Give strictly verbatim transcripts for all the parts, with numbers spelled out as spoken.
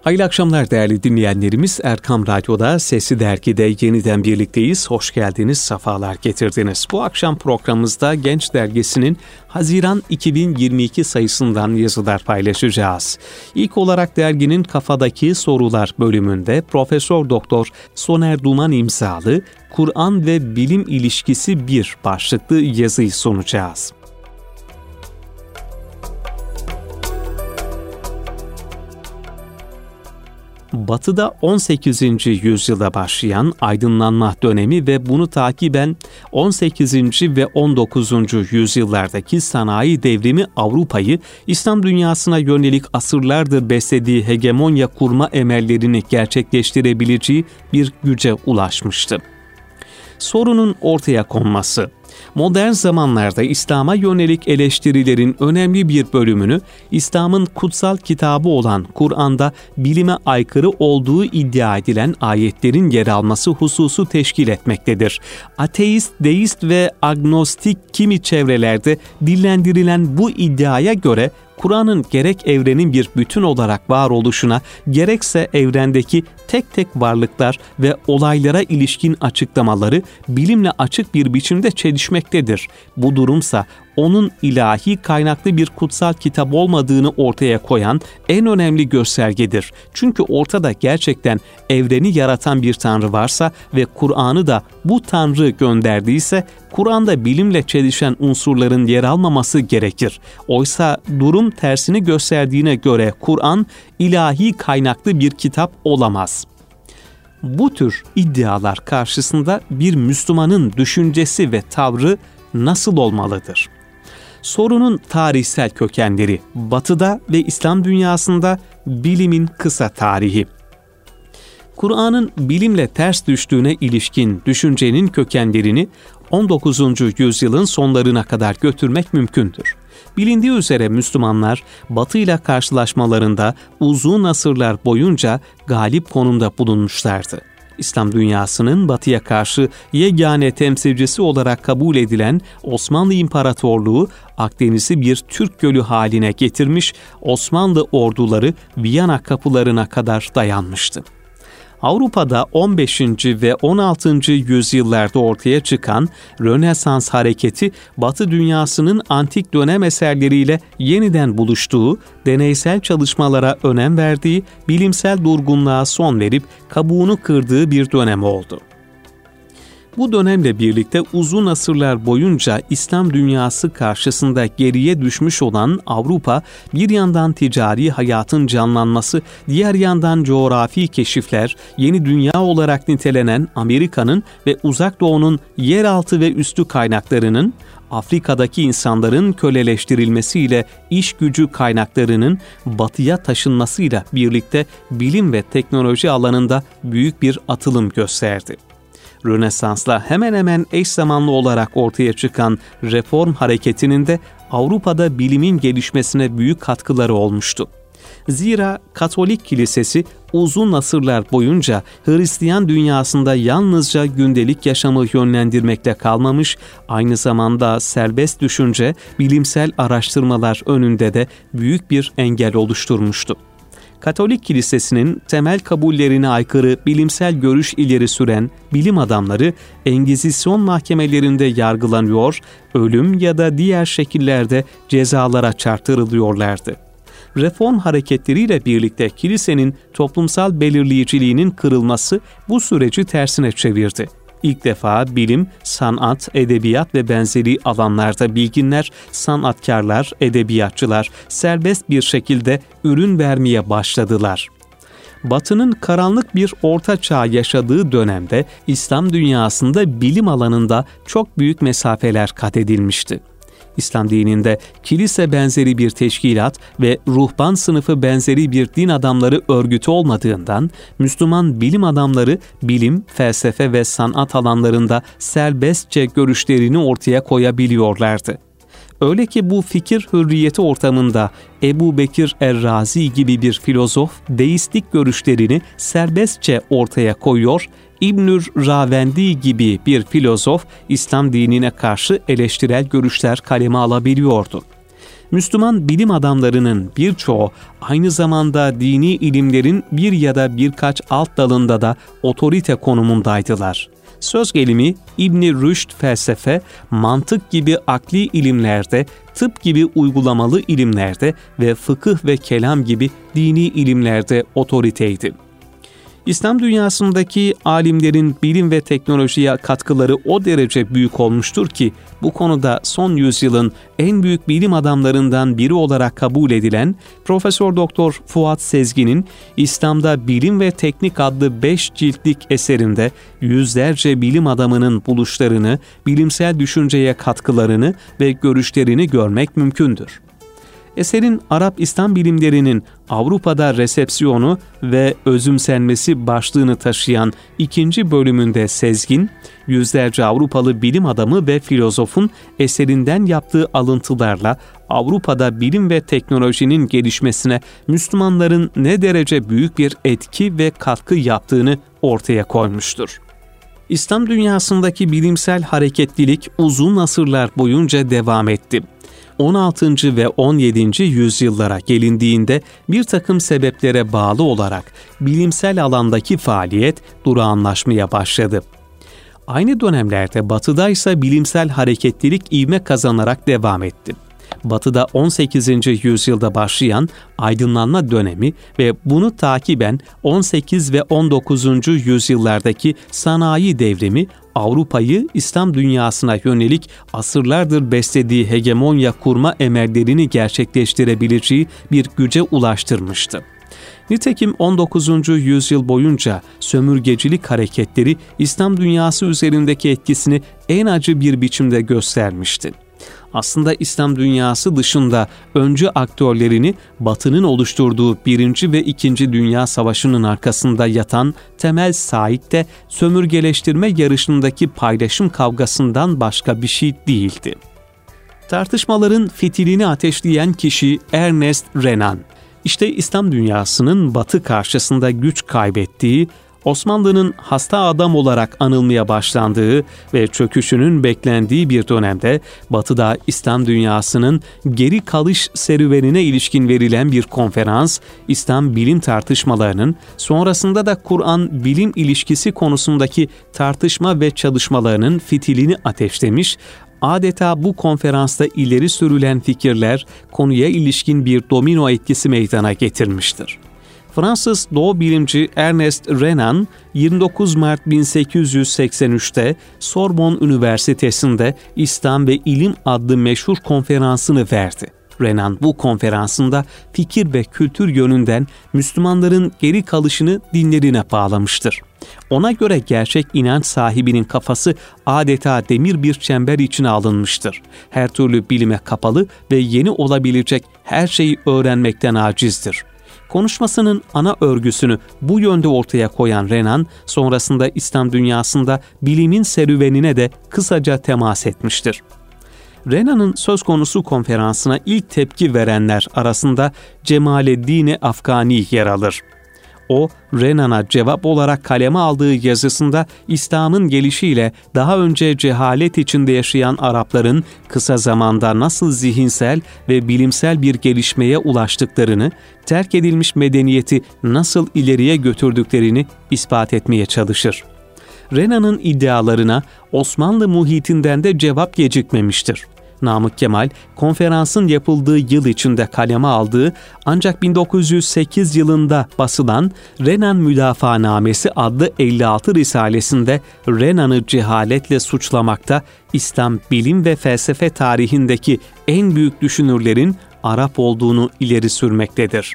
Hayırlı akşamlar değerli dinleyenlerimiz. Erkam Radyo'da Sesli Dergi'de yeniden birlikteyiz. Hoş geldiniz, sefalar getirdiniz. Bu akşam programımızda Genç Dergisi'nin Haziran iki bin yirmi iki sayısından yazılar paylaşacağız. İlk olarak derginin Kafadaki Sorular bölümünde Profesör Doktor Soner Duman imzalı Kur'an ve Bilim İlişkisi bir başlıklı yazıyı sunacağız. Batı'da on sekizinci yüzyılda başlayan aydınlanma dönemi ve bunu takiben on sekizinci ve on dokuzuncu yüzyıllardaki sanayi devrimi Avrupa'yı İslam dünyasına yönelik asırlardır beslediği hegemonya kurma emellerini gerçekleştirebileceği bir güce ulaşmıştı. Sorunun ortaya konması, modern zamanlarda İslam'a yönelik eleştirilerin önemli bir bölümünü İslam'ın kutsal kitabı olan Kur'an'da bilime aykırı olduğu iddia edilen ayetlerin yer alması hususu teşkil etmektedir. Ateist, deist ve agnostik kimi çevrelerde dillendirilen bu iddiaya göre Kur'an'ın gerek evrenin bir bütün olarak varoluşuna, gerekse evrendeki tek tek varlıklar ve olaylara ilişkin açıklamaları bilimle açık bir biçimde çelişmektedir. Bu durumsa onun ilahi kaynaklı bir kutsal kitap olmadığını ortaya koyan en önemli göstergedir. Çünkü ortada gerçekten evreni yaratan bir Tanrı varsa ve Kur'an'ı da bu Tanrı gönderdiyse, Kur'an'da bilimle çelişen unsurların yer almaması gerekir. Oysa durum tersini gösterdiğine göre Kur'an ilahi kaynaklı bir kitap olamaz. Bu tür iddialar karşısında bir Müslümanın düşüncesi ve tavrı nasıl olmalıdır? Sorunun tarihsel kökenleri, Batı'da ve İslam dünyasında bilimin kısa tarihi. Kur'an'ın bilimle ters düştüğüne ilişkin düşüncenin kökenlerini on dokuzuncu yüzyılın sonlarına kadar götürmek mümkündür. Bilindiği üzere Müslümanlar Batı ile karşılaşmalarında uzun asırlar boyunca galip konumda bulunmuşlardı. İslam dünyasının Batı'ya karşı yegane temsilcisi olarak kabul edilen Osmanlı İmparatorluğu Akdeniz'i bir Türk gölü haline getirmiş, Osmanlı orduları Viyana kapılarına kadar dayanmıştı. Avrupa'da on beşinci ve on altıncı yüzyıllarda ortaya çıkan Rönesans hareketi, Batı dünyasının antik dönem eserleriyle yeniden buluştuğu, deneysel çalışmalara önem verdiği, bilimsel durgunluğa son verip kabuğunu kırdığı bir dönem oldu. Bu dönemle birlikte uzun asırlar boyunca İslam dünyası karşısında geriye düşmüş olan Avrupa, bir yandan ticari hayatın canlanması, diğer yandan coğrafi keşifler, yeni dünya olarak nitelenen Amerika'nın ve Uzak Doğu'nun yeraltı ve üstü kaynaklarının, Afrika'daki insanların köleleştirilmesiyle iş gücü kaynaklarının batıya taşınmasıyla birlikte bilim ve teknoloji alanında büyük bir atılım gösterdi. Rönesans'la hemen hemen eş zamanlı olarak ortaya çıkan reform hareketinin de Avrupa'da bilimin gelişmesine büyük katkıları olmuştu. Zira Katolik Kilisesi uzun asırlar boyunca Hristiyan dünyasında yalnızca gündelik yaşamı yönlendirmekle kalmamış, aynı zamanda serbest düşünce, bilimsel araştırmalar önünde de büyük bir engel oluşturmuştu. Katolik Kilisesi'nin temel kabullerine aykırı bilimsel görüş ileri süren bilim adamları Engizisyon mahkemelerinde yargılanıyor, ölüm ya da diğer şekillerde cezalara çarptırılıyorlardı. Reform hareketleriyle birlikte kilisenin toplumsal belirleyiciliğinin kırılması bu süreci tersine çevirdi. İlk defa bilim, sanat, edebiyat ve benzeri alanlarda bilginler, sanatkarlar, edebiyatçılar serbest bir şekilde ürün vermeye başladılar. Batı'nın karanlık bir orta çağ yaşadığı dönemde İslam dünyasında bilim alanında çok büyük mesafeler kat edilmişti. İslam dininde kilise benzeri bir teşkilat ve ruhban sınıfı benzeri bir din adamları örgütü olmadığından Müslüman bilim adamları bilim, felsefe ve sanat alanlarında serbestçe görüşlerini ortaya koyabiliyorlardı. Öyle ki bu fikir hürriyeti ortamında Ebu Bekir Er-Razi gibi bir filozof deistlik görüşlerini serbestçe ortaya koyuyor, İbnül Ravendi gibi bir filozof İslam dinine karşı eleştirel görüşler kaleme alabiliyordu. Müslüman bilim adamlarının birçoğu aynı zamanda dini ilimlerin bir ya da birkaç alt dalında da otorite konumundaydılar. Söz gelimi İbn-i Rüşd felsefe, mantık gibi akli ilimlerde, tıp gibi uygulamalı ilimlerde ve fıkıh ve kelam gibi dini ilimlerde otoriteydi. İslam dünyasındaki alimlerin bilim ve teknolojiye katkıları o derece büyük olmuştur ki, bu konuda son yüzyılın en büyük bilim adamlarından biri olarak kabul edilen Profesör Doktor Fuat Sezgin'in İslam'da Bilim ve Teknik adlı beş ciltlik eserinde yüzlerce bilim adamının buluşlarını, bilimsel düşünceye katkılarını ve görüşlerini görmek mümkündür. Eserin Arap İslam bilimlerinin Avrupa'da resepsiyonu ve özümsenmesi başlığını taşıyan ikinci bölümünde Sezgin, yüzlerce Avrupalı bilim adamı ve filozofun eserinden yaptığı alıntılarla Avrupa'da bilim ve teknolojinin gelişmesine Müslümanların ne derece büyük bir etki ve katkı yaptığını ortaya koymuştur. İslam dünyasındaki bilimsel hareketlilik uzun asırlar boyunca devam etti. on altıncı ve on yedinci yüzyıllara gelindiğinde bir takım sebeplere bağlı olarak bilimsel alandaki faaliyet durağanlaşmaya başladı. Aynı dönemlerde Batı'da ise bilimsel hareketlilik ivme kazanarak devam etti. Batı'da on sekizinci yüzyılda başlayan aydınlanma dönemi ve bunu takiben on sekiz ve on dokuzuncu yüzyıllardaki sanayi devrimi Avrupa'yı İslam dünyasına yönelik asırlardır beslediği hegemonya kurma emellerini gerçekleştirebileceği bir güce ulaştırmıştı. Nitekim on dokuzuncu yüzyıl boyunca sömürgecilik hareketleri İslam dünyası üzerindeki etkisini en acı bir biçimde göstermişti. Aslında İslam dünyası dışında öncü aktörlerini Batı'nın oluşturduğu Birinci ve İkinci Dünya Savaşı'nın arkasında yatan temel sahip de sömürgeleştirme yarışındaki paylaşım kavgasından başka bir şey değildi. Tartışmaların fitilini ateşleyen kişi Ernest Renan. İşte İslam dünyasının Batı karşısında güç kaybettiği, Osmanlı'nın hasta adam olarak anılmaya başlandığı ve çöküşünün beklendiği bir dönemde Batı'da İslam dünyasının geri kalış serüvenine ilişkin verilen bir konferans, İslam bilim tartışmalarının, sonrasında da Kur'an-bilim ilişkisi konusundaki tartışma ve çalışmalarının fitilini ateşlemiş, adeta bu konferansta ileri sürülen fikirler konuya ilişkin bir domino etkisi meydana getirmiştir. Fransız doğu bilimci Ernest Renan, yirmi dokuz Mart bin sekiz yüz seksen üçte Sorbonne Üniversitesi'nde İslam ve İlim adlı meşhur konferansını verdi. Renan bu konferansında fikir ve kültür yönünden Müslümanların geri kalışını dinlerine bağlamıştır. Ona göre gerçek inanç sahibinin kafası adeta demir bir çember içine alınmıştır. Her türlü bilime kapalı ve yeni olabilecek her şeyi öğrenmekten acizdir. Konuşmasının ana örgüsünü bu yönde ortaya koyan Renan, sonrasında İslam dünyasında bilimin serüvenine de kısaca temas etmiştir. Renan'ın söz konusu konferansına ilk tepki verenler arasında Cemaleddin Afgani yer alır. O, Renan'a cevap olarak kaleme aldığı yazısında İslam'ın gelişiyle daha önce cehalet içinde yaşayan Arapların kısa zamanda nasıl zihinsel ve bilimsel bir gelişmeye ulaştıklarını, terk edilmiş medeniyeti nasıl ileriye götürdüklerini ispat etmeye çalışır. Renan'ın iddialarına Osmanlı muhitinden de cevap gecikmemiştir. Namık Kemal, konferansın yapıldığı yıl içinde kaleme aldığı ancak bin dokuz yüz sekiz yılında basılan Renan Müdafaanamesi adlı elli altı risalesinde Renan'ı cehaletle suçlamakta, İslam bilim ve felsefe tarihindeki en büyük düşünürlerin Arap olduğunu ileri sürmektedir.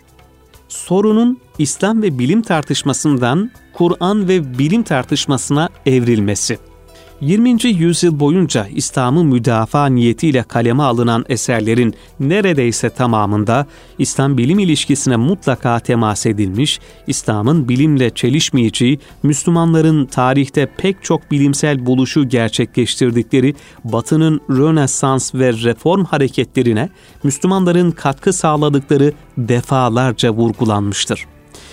Sorunun İslam ve bilim tartışmasından Kur'an ve bilim tartışmasına evrilmesi. yirminci yüzyıl boyunca İslam'ı müdafaa niyetiyle kaleme alınan eserlerin neredeyse tamamında İslam bilim ilişkisine mutlaka temas edilmiş, İslam'ın bilimle çelişmeyeceği, Müslümanların tarihte pek çok bilimsel buluşu gerçekleştirdikleri Batı'nın Rönesans ve reform hareketlerine Müslümanların katkı sağladıkları defalarca vurgulanmıştır.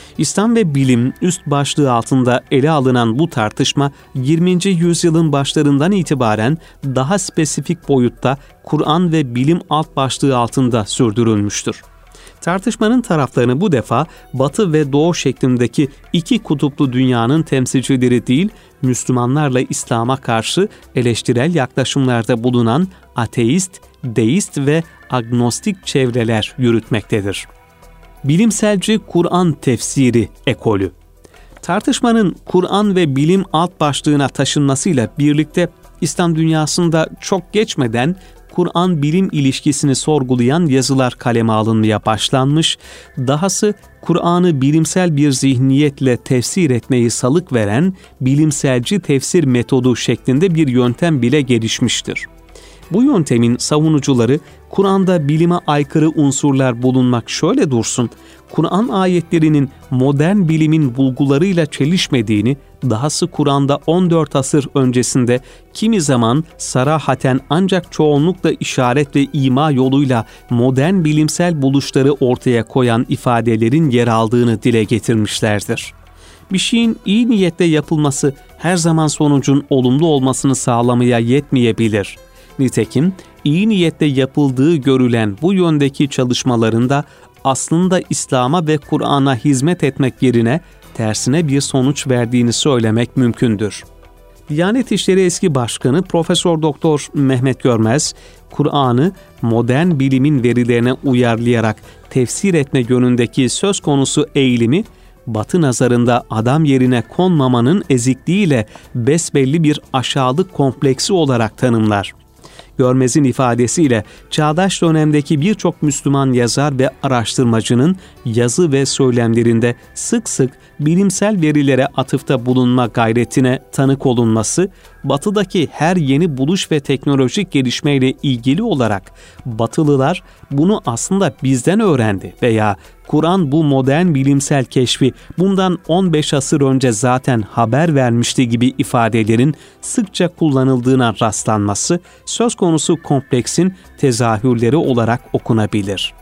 İslam ve bilim üst başlığı altında ele alınan bu tartışma yirminci yüzyılın başlarından itibaren daha spesifik boyutta Kur'an ve bilim alt başlığı altında sürdürülmüştür. Tartışmanın taraflarını bu defa Batı ve Doğu şeklindeki iki kutuplu dünyanın temsilcileri değil, Müslümanlarla İslam'a karşı eleştirel yaklaşımlarda bulunan ateist, deist ve agnostik çevreler yürütmektedir. Bilimselci Kur'an tefsiri ekolü. Tartışmanın Kur'an ve bilim alt başlığına taşınmasıyla birlikte İslam dünyasında çok geçmeden Kur'an-bilim ilişkisini sorgulayan yazılar kaleme alınmaya başlanmış, dahası Kur'an'ı bilimsel bir zihniyetle tefsir etmeyi salık veren bilimselci tefsir metodu şeklinde bir yöntem bile gelişmiştir. Bu yöntemin savunucuları, Kur'an'da bilime aykırı unsurlar bulunmak şöyle dursun, Kur'an ayetlerinin modern bilimin bulgularıyla çelişmediğini, dahası Kur'an'da on dört asır öncesinde kimi zaman sarahaten ancak çoğunlukla işaret ve ima yoluyla modern bilimsel buluşları ortaya koyan ifadelerin yer aldığını dile getirmişlerdir. Bir şeyin iyi niyetle yapılması her zaman sonucun olumlu olmasını sağlamaya yetmeyebilir. Nitekim iyi niyetle yapıldığı görülen bu yöndeki çalışmalarında aslında İslam'a ve Kur'an'a hizmet etmek yerine tersine bir sonuç verdiğini söylemek mümkündür. Diyanet İşleri eski başkanı Profesör Doktor Mehmet Görmez, Kur'an'ı modern bilimin verilerine uyarlayarak tefsir etme yönündeki söz konusu eğilimi, Batı nazarında adam yerine konmamanın ezikliğiyle besbelli bir aşağılık kompleksi olarak tanımlar. Görmez'in ifadesiyle çağdaş dönemdeki birçok Müslüman yazar ve araştırmacının yazı ve söylemlerinde sık sık bilimsel verilere atıfta bulunma gayretine tanık olunması, Batı'daki her yeni buluş ve teknolojik gelişmeyle ilgili olarak Batılılar bunu aslında bizden öğrendi veya Kur'an bu modern bilimsel keşfi bundan on beş asır önce zaten haber vermişti gibi ifadelerin sıkça kullanıldığına rastlanması söz konusu kompleksin tezahürleri olarak okunabilir.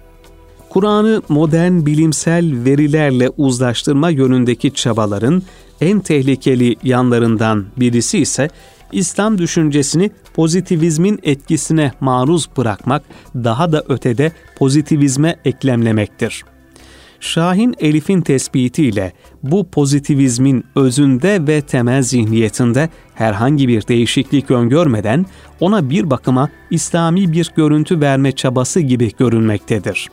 Kur'an'ı modern bilimsel verilerle uzlaştırma yönündeki çabaların en tehlikeli yanlarından birisi ise İslam düşüncesini pozitivizmin etkisine maruz bırakmak, daha da ötede pozitivizme eklemlemektir. Şahin Elif'in tespitiyle bu pozitivizmin özünde ve temel zihniyetinde herhangi bir değişiklik öngörmeden ona bir bakıma İslami bir görüntü verme çabası gibi görünmektedir.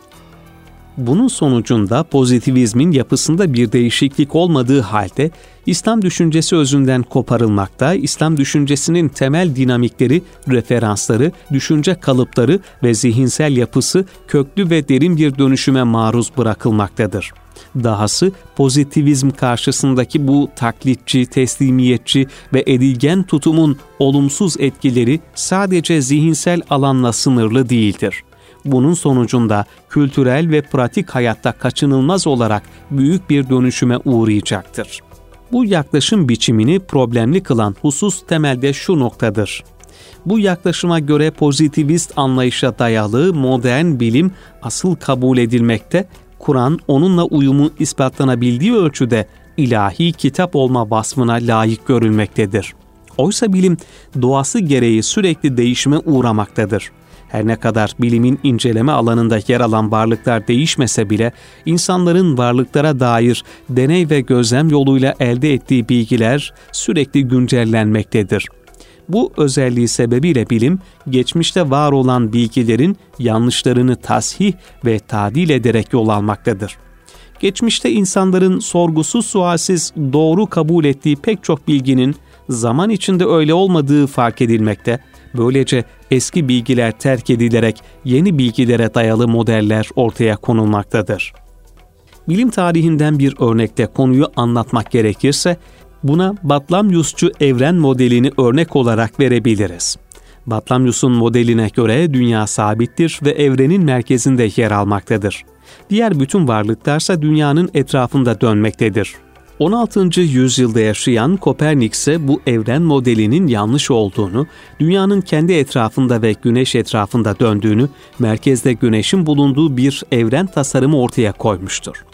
Bunun sonucunda pozitivizmin yapısında bir değişiklik olmadığı halde İslam düşüncesi özünden koparılmakta, İslam düşüncesinin temel dinamikleri, referansları, düşünce kalıpları ve zihinsel yapısı köklü ve derin bir dönüşüme maruz bırakılmaktadır. Dahası pozitivizm karşısındaki bu taklitçi, teslimiyetçi ve edilgen tutumun olumsuz etkileri sadece zihinsel alanla sınırlı değildir. Bunun sonucunda kültürel ve pratik hayatta kaçınılmaz olarak büyük bir dönüşüme uğrayacaktır. Bu yaklaşım biçimini problemli kılan husus temelde şu noktadır. Bu yaklaşıma göre pozitivist anlayışa dayalı modern bilim asıl kabul edilmekte, Kur'an onunla uyumu ispatlanabildiği ölçüde ilahi kitap olma vasfına layık görülmektedir. Oysa bilim doğası gereği sürekli değişime uğramaktadır. Her ne kadar bilimin inceleme alanında yer alan varlıklar değişmese bile insanların varlıklara dair deney ve gözlem yoluyla elde ettiği bilgiler sürekli güncellenmektedir. Bu özelliği sebebiyle bilim, geçmişte var olan bilgilerin yanlışlarını tasih ve tadil ederek yol almaktadır. Geçmişte insanların sorgusuz sualsiz doğru kabul ettiği pek çok bilginin zaman içinde öyle olmadığı fark edilmekte, böylece eski bilgiler terk edilerek yeni bilgilere dayalı modeller ortaya konulmaktadır. Bilim tarihinden bir örnekle konuyu anlatmak gerekirse, buna Batlamyusçu evren modelini örnek olarak verebiliriz. Batlamyus'un modeline göre dünya sabittir ve evrenin merkezinde yer almaktadır. Diğer bütün varlıklarsa dünyanın etrafında dönmektedir. on altıncı yüzyılda yaşayan Kopernik ise bu evren modelinin yanlış olduğunu, dünyanın kendi etrafında ve güneş etrafında döndüğünü, merkezde güneşin bulunduğu bir evren tasarımı ortaya koymuştur.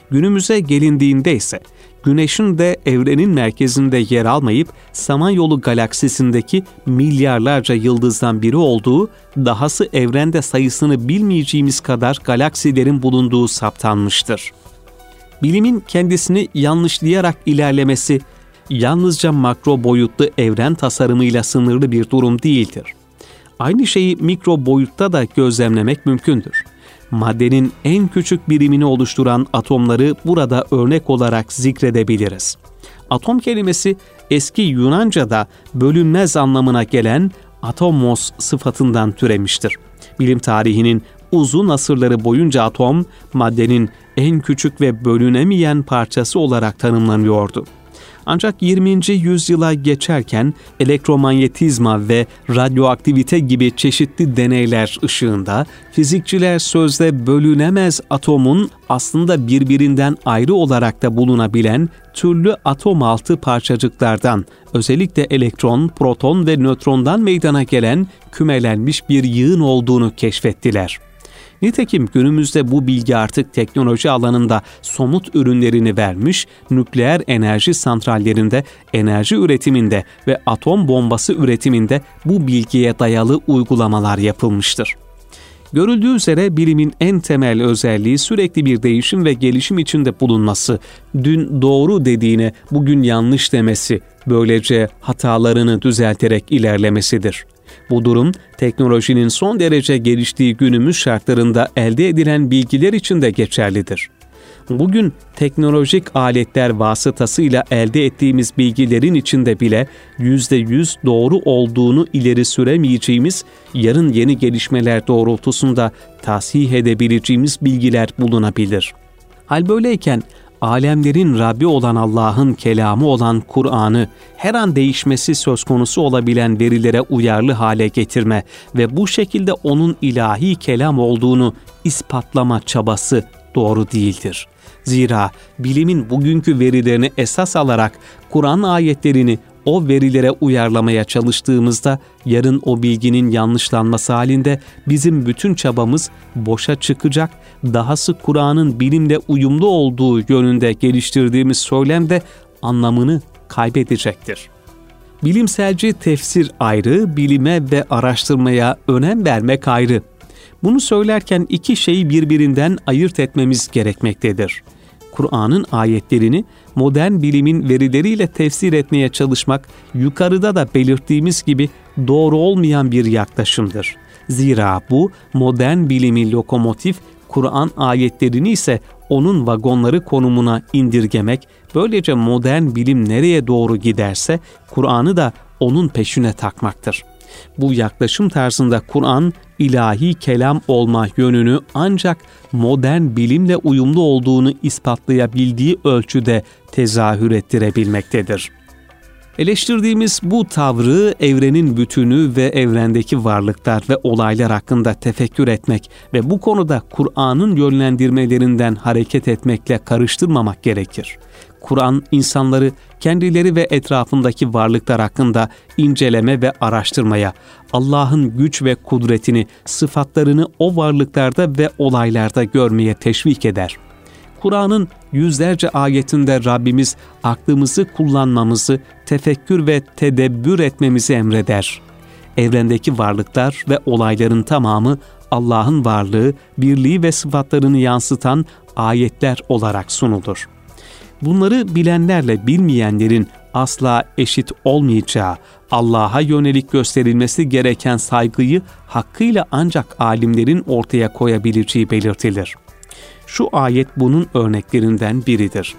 Günümüze gelindiğinde ise Güneş'in de evrenin merkezinde yer almayıp Samanyolu galaksisindeki milyarlarca yıldızdan biri olduğu, dahası evrende sayısını bilmeyeceğimiz kadar galaksilerin bulunduğu saptanmıştır. Bilimin kendisini yanlışlayarak ilerlemesi, yalnızca makro boyutlu evren tasarımıyla sınırlı bir durum değildir. Aynı şeyi mikro boyutta da gözlemlemek mümkündür. Maddenin en küçük birimini oluşturan atomları burada örnek olarak zikredebiliriz. Atom kelimesi eski Yunanca'da bölünmez anlamına gelen atomos sıfatından türemiştir. Bilim tarihinin uzun asırları boyunca atom, maddenin en küçük ve bölünemeyen parçası olarak tanımlanıyordu. Ancak yirminci yüzyıla geçerken elektromanyetizma ve radyoaktivite gibi çeşitli deneyler ışığında fizikçiler sözde bölünemez atomun aslında birbirinden ayrı olarak da bulunabilen türlü atom altı parçacıklardan, özellikle elektron, proton ve nötrondan meydana gelen kümelenmiş bir yığın olduğunu keşfettiler. Nitekim günümüzde bu bilgi artık teknoloji alanında somut ürünlerini vermiş, nükleer enerji santrallerinde, enerji üretiminde ve atom bombası üretiminde bu bilgiye dayalı uygulamalar yapılmıştır. Görüldüğü üzere bilimin en temel özelliği sürekli bir değişim ve gelişim içinde bulunması, dün doğru dediğine bugün yanlış demesi, böylece hatalarını düzelterek ilerlemesidir. Bu durum, teknolojinin son derece geliştiği günümüz şartlarında elde edilen bilgiler için de geçerlidir. Bugün teknolojik aletler vasıtasıyla elde ettiğimiz bilgilerin içinde bile yüzde yüz doğru olduğunu ileri süremeyeceğimiz, yarın yeni gelişmeler doğrultusunda tasih edebileceğimiz bilgiler bulunabilir. Hal böyleyken, alemlerin Rabbi olan Allah'ın kelamı olan Kur'an'ı her an değişmesi söz konusu olabilen verilere uyarlı hale getirme ve bu şekilde onun ilahi kelam olduğunu ispatlama çabası doğru değildir. Zira bilimin bugünkü verilerini esas alarak Kur'an ayetlerini o verilere uyarlamaya çalıştığımızda yarın o bilginin yanlışlanması halinde bizim bütün çabamız boşa çıkacak, dahası Kur'an'ın bilimle uyumlu olduğu yönünde geliştirdiğimiz söylem de anlamını kaybedecektir. Bilimselci tefsir ayrı, bilime ve araştırmaya önem vermek ayrı. Bunu söylerken iki şeyi birbirinden ayırt etmemiz gerekmektedir. Kur'an'ın ayetlerini modern bilimin verileriyle tefsir etmeye çalışmak, yukarıda da belirttiğimiz gibi doğru olmayan bir yaklaşımdır. Zira bu modern bilimin lokomotif, Kur'an ayetlerini ise onun vagonları konumuna indirgemek, böylece modern bilim nereye doğru giderse Kur'an'ı da onun peşine takmaktır. Bu yaklaşım tarzında Kur'an, ilahi kelam olma yönünü ancak modern bilimle uyumlu olduğunu ispatlayabildiği ölçüde tezahür ettirebilmektedir. Eleştirdiğimiz bu tavrı evrenin bütünü ve evrendeki varlıklar ve olaylar hakkında tefekkür etmek ve bu konuda Kur'an'ın yönlendirmelerinden hareket etmekle karıştırmamak gerekir. Kur'an insanları kendileri ve etrafındaki varlıklar hakkında inceleme ve araştırmaya, Allah'ın güç ve kudretini, sıfatlarını o varlıklarda ve olaylarda görmeye teşvik eder. Kur'an'ın yüzlerce ayetinde Rabbimiz aklımızı kullanmamızı, tefekkür ve tedebbür etmemizi emreder. Evrendeki varlıklar ve olayların tamamı Allah'ın varlığı, birliği ve sıfatlarını yansıtan ayetler olarak sunulur. Bunları bilenlerle bilmeyenlerin asla eşit olmayacağı, Allah'a yönelik gösterilmesi gereken saygıyı hakkıyla ancak alimlerin ortaya koyabileceği belirtilir. Şu ayet bunun örneklerinden biridir.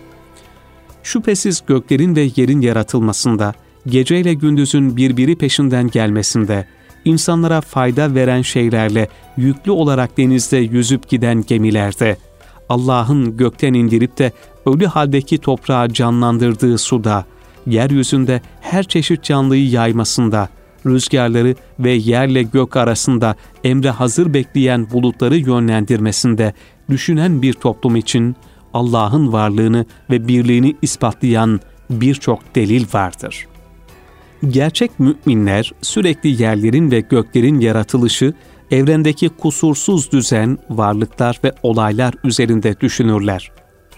Şüphesiz göklerin ve yerin yaratılmasında, geceyle gündüzün birbiri peşinden gelmesinde, insanlara fayda veren şeylerle yüklü olarak denizde yüzüp giden gemilerde, Allah'ın gökten indirip de ölü haldeki toprağı canlandırdığı suda, yeryüzünde her çeşit canlıyı yaymasında, rüzgarları ve yerle gök arasında emre hazır bekleyen bulutları yönlendirmesinde düşünen bir toplum için Allah'ın varlığını ve birliğini ispatlayan birçok delil vardır. Gerçek müminler sürekli yerlerin ve göklerin yaratılışı, evrendeki kusursuz düzen, varlıklar ve olaylar üzerinde düşünürler.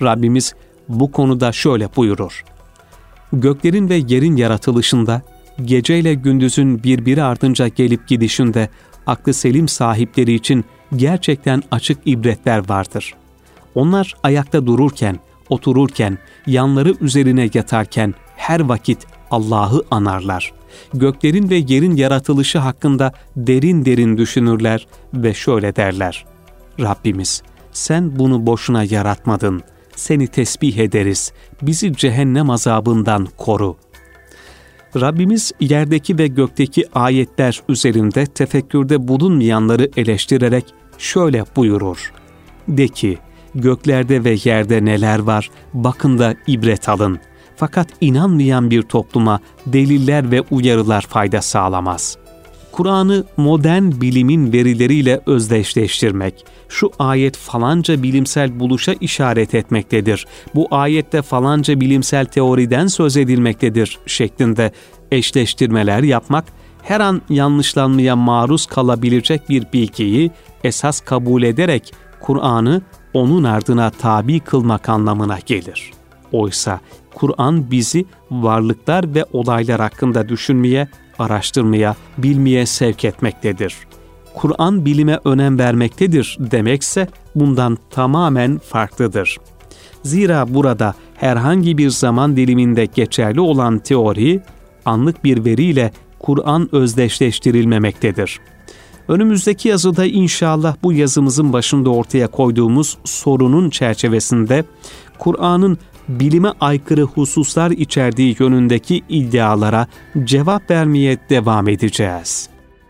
Rabbimiz bu konuda şöyle buyurur: göklerin ve yerin yaratılışında, geceyle gündüzün birbiri ardınca gelip gidişinde, aklı selim sahipleri için gerçekten açık ibretler vardır. Onlar ayakta dururken, otururken, yanları üzerine yatarken her vakit Allah'ı anarlar. Göklerin ve yerin yaratılışı hakkında derin derin düşünürler ve şöyle derler: Rabbimiz, sen bunu boşuna yaratmadın. Seni tesbih ederiz. Bizi cehennem azabından koru. Rabbimiz yerdeki ve gökteki ayetler üzerinde tefekkürde bulunmayanları eleştirerek şöyle buyurur: de ki, göklerde ve yerde neler var, bakın da ibret alın. Fakat inanmayan bir topluma deliller ve uyarılar fayda sağlamaz. Kur'an'ı modern bilimin verileriyle özdeşleştirmek, şu ayet falanca bilimsel buluşa işaret etmektedir, bu ayette falanca bilimsel teoriden söz edilmektedir şeklinde eşleştirmeler yapmak, her an yanlışlanmaya maruz kalabilecek bir bilgiyi esas kabul ederek Kur'an'ı onun ardına tabi kılmak anlamına gelir. Oysa Kur'an bizi varlıklar ve olaylar hakkında düşünmeye, araştırmaya, bilmeye sevk etmektedir. Kur'an bilime önem vermektedir demekse bundan tamamen farklıdır. Zira burada herhangi bir zaman diliminde geçerli olan teori, anlık bir veriyle Kur'an özdeşleştirilmemektedir. Önümüzdeki yazıda inşallah bu yazımızın başında ortaya koyduğumuz sorunun çerçevesinde Kur'an'ın bilime aykırı hususlar içerdiği yönündeki iddialara cevap vermeye devam edeceğiz.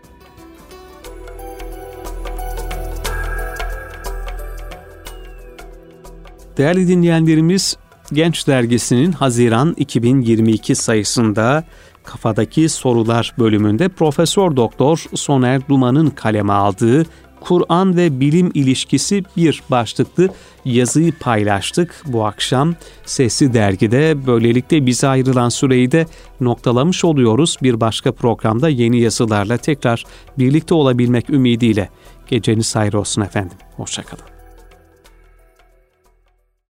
Değerli dinleyenlerimiz, Genç Dergisi'nin Haziran iki bin yirmi iki sayısında Kafadaki Sorular bölümünde Profesör Doktor Soner Duman'ın kaleme aldığı Kur'an ve bilim ilişkisi bir başlıklı yazıyı paylaştık bu akşam. Sesli Dergi'de böylelikle bize ayrılan süreyi de noktalamış oluyoruz. Bir başka programda yeni yazılarla tekrar birlikte olabilmek ümidiyle. Geceniz hayır olsun efendim. Hoşça kalın.